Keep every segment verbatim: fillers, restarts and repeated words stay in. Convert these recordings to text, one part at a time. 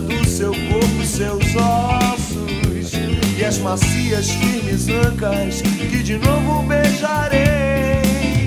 do seu corpo, seus ossos e as macias, firmes ancas que de novo beijarei.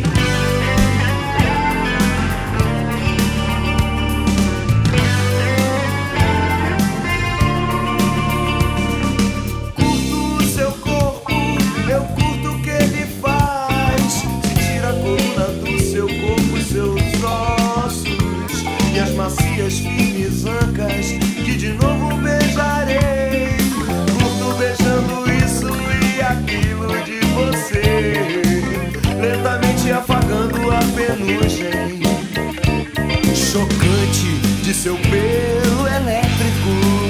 Curto o seu corpo, eu curto o que ele faz. Sentir a coluna do seu corpo, seus ossos e as macias, firmes ancas que de novo beijarei. Curto beijando isso e aquilo de você, lentamente afagando a penugem chocante de seu pelo elétrico.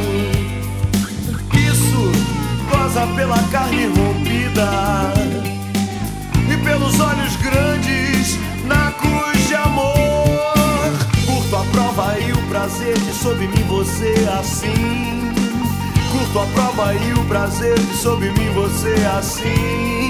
Isso goza pela carne rompida e pelos olhos grandes na cruz de amor. Curto a prova e o prazer de sob mim você assim. Curto a prova e o prazer de sob mim você assim.